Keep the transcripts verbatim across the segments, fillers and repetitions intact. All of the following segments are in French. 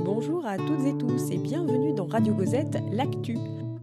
Bonjour à toutes et tous et bienvenue dans Radio Gozette, l'actu.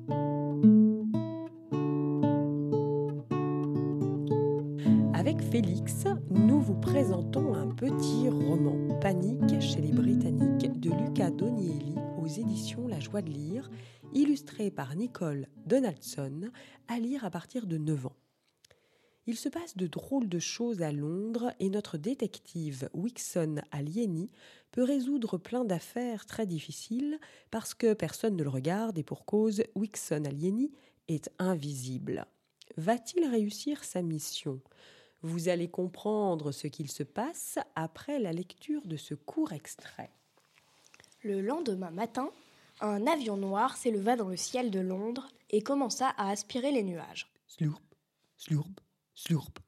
Avec Félix, nous vous présentons un petit roman, Panique chez les Britanniques, de Luca Donielli aux éditions La Joie de lire, illustré par Nicole Donaldson, à lire à partir de neuf ans. Il se passe de drôles de choses à Londres et notre détective Wixon Alieni peut résoudre plein d'affaires très difficiles parce que personne ne le regarde et pour cause, Wixon Alieni est invisible. Va-t-il réussir sa mission ? Vous allez comprendre ce qu'il se passe après la lecture de ce court extrait. Le lendemain matin, un avion noir s'éleva dans le ciel de Londres et commença à aspirer les nuages. Slurp, slurp. Slurp.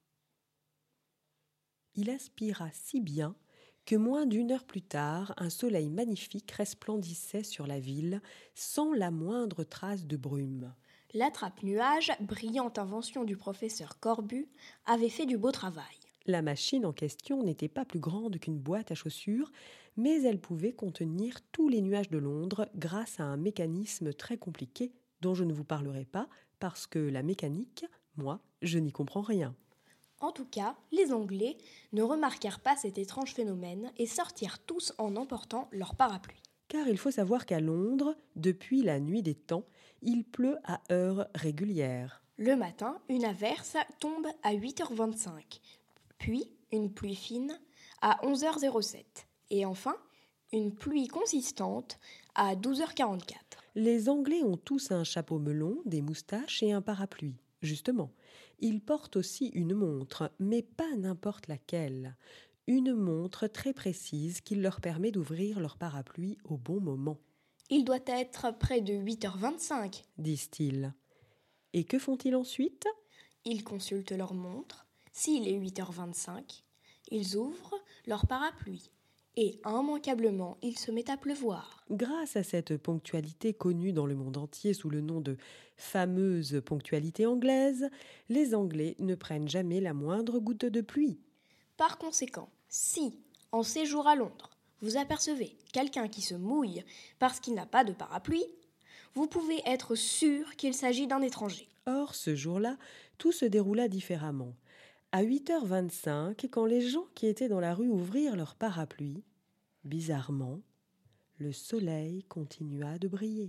Il aspira si bien que moins d'une heure plus tard, un soleil magnifique resplendissait sur la ville sans la moindre trace de brume. L'attrape-nuages, brillante invention du professeur Corbu, avait fait du beau travail. La machine en question n'était pas plus grande qu'une boîte à chaussures, mais elle pouvait contenir tous les nuages de Londres grâce à un mécanisme très compliqué dont je ne vous parlerai pas parce que la mécanique, moi, je n'y comprends rien. En tout cas, les Anglais ne remarquèrent pas cet étrange phénomène et sortirent tous en emportant leur parapluie. Car il faut savoir qu'à Londres, depuis la nuit des temps, il pleut à heures régulières. Le matin, une averse tombe à huit heures vingt-cinq, puis une pluie fine à onze heures sept et enfin une pluie consistante à douze heures quarante-quatre. Les Anglais ont tous un chapeau melon, des moustaches et un parapluie. Justement, ils portent aussi une montre, mais pas n'importe laquelle. Une montre très précise qui leur permet d'ouvrir leur parapluie au bon moment. Il doit être près de huit heures vingt-cinq, disent-ils. Et que font-ils ensuite ? Ils consultent leur montre. S'il est huit heures vingt-cinq, ils ouvrent leur parapluie. Et immanquablement, il se met à pleuvoir. Grâce à cette ponctualité connue dans le monde entier sous le nom de fameuse ponctualité anglaise, les Anglais ne prennent jamais la moindre goutte de pluie. Par conséquent, si, en séjour à Londres, vous apercevez quelqu'un qui se mouille parce qu'il n'a pas de parapluie, vous pouvez être sûr qu'il s'agit d'un étranger. Or, ce jour-là, tout se déroula différemment. À huit heures vingt-cinq, quand les gens qui étaient dans la rue ouvrirent leur parapluie, bizarrement, le soleil continua de briller.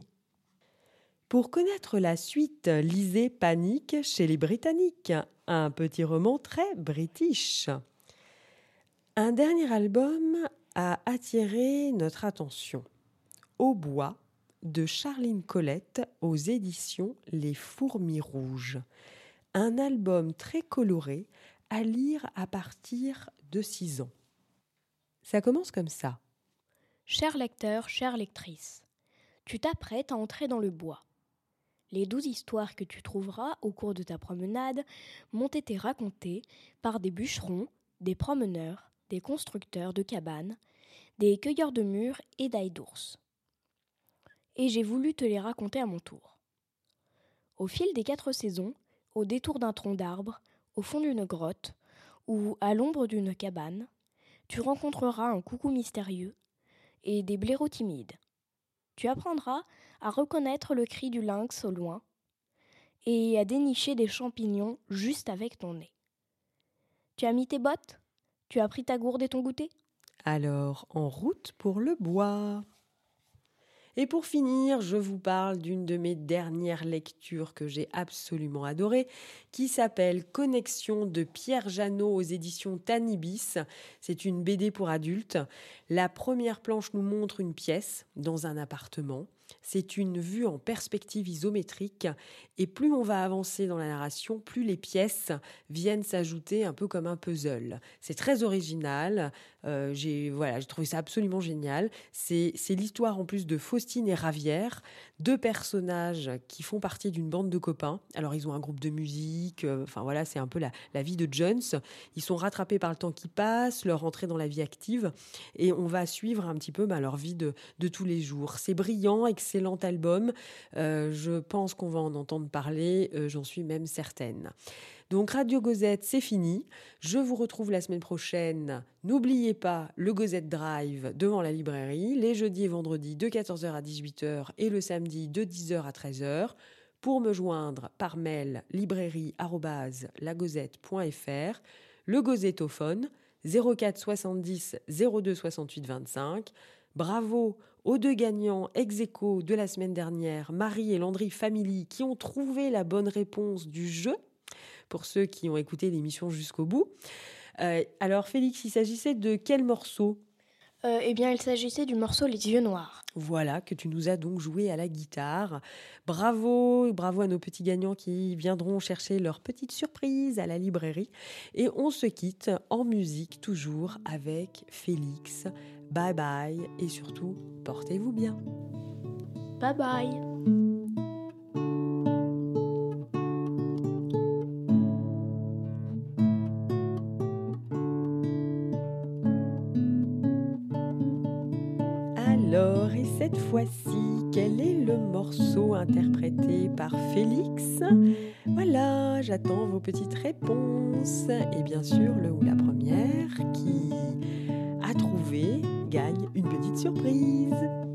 Pour connaître la suite, lisez Panique chez les Britanniques, un petit roman très british. Un dernier album a attiré notre attention. Au bois, de Charline Colette aux éditions Les Fourmis Rouges. Un album très coloré à lire à partir de six ans. Ça commence comme ça. Cher lecteur, chère lectrice, tu t'apprêtes à entrer dans le bois. Les douze histoires que tu trouveras au cours de ta promenade m'ont été racontées par des bûcherons, des promeneurs, des constructeurs de cabanes, des cueilleurs de mûres et d'ail d'ours. Et j'ai voulu te les raconter à mon tour. Au fil des quatre saisons, au détour d'un tronc d'arbre, au fond d'une grotte ou à l'ombre d'une cabane, tu rencontreras un coucou mystérieux et des blaireaux timides. Tu apprendras à reconnaître le cri du lynx au loin et à dénicher des champignons juste avec ton nez. Tu as mis tes bottes ? Tu as pris ta gourde et ton goûter ? Alors, en route pour le bois. Et pour finir, je vous parle d'une de mes dernières lectures que j'ai absolument adorée, qui s'appelle Connexion de Pierre Janot aux éditions Tanibis. C'est une B D pour adultes. La première planche nous montre une pièce dans un appartement. C'est une vue en perspective isométrique et plus on va avancer dans la narration, plus les pièces viennent s'ajouter un peu comme un puzzle. C'est très original, euh, j'ai, voilà, j'ai trouvé ça absolument génial. C'est, c'est l'histoire en plus de Faustine et Ravière, deux personnages qui font partie d'une bande de copains. Alors ils ont un groupe de musique, euh, enfin voilà, c'est un peu la, la vie de Jones. Ils sont rattrapés par le temps qui passe, leur entrée dans la vie active et on va suivre un petit peu bah, leur vie de, de tous les jours. C'est brillant, excellent album. Euh, je pense qu'on va en entendre parler, euh, j'en suis même certaine. Donc Radio Gozette, c'est fini. Je vous retrouve la semaine prochaine. N'oubliez pas le Gozette Drive devant la librairie, les jeudis et vendredis de quatorze heures à dix-huit heures et le samedi de dix heures à treize heures. Pour me joindre par mail librairie arobase lagozette point f r, le Gozettophone zéro quatre soixante-dix zéro deux soixante-huit vingt-cinq. Bravo aux deux gagnants ex aequo de la semaine dernière, Marie et Landry Family, qui ont trouvé la bonne réponse du jeu, pour ceux qui ont écouté l'émission jusqu'au bout. Euh, alors Félix, il s'agissait de quel morceau ? Euh, eh bien, il s'agissait du morceau Les Yeux Noirs. Voilà, que tu nous as donc joué à la guitare. Bravo, bravo à nos petits gagnants qui viendront chercher leur petite surprise à la librairie. Et on se quitte en musique, toujours avec Félix. Bye bye et surtout, portez-vous bien. Bye bye. Alors, et cette fois-ci, quel est le morceau interprété par Félix ? Voilà, j'attends vos petites réponses. Et bien sûr, le ou la première qui a trouvé gagne une petite surprise.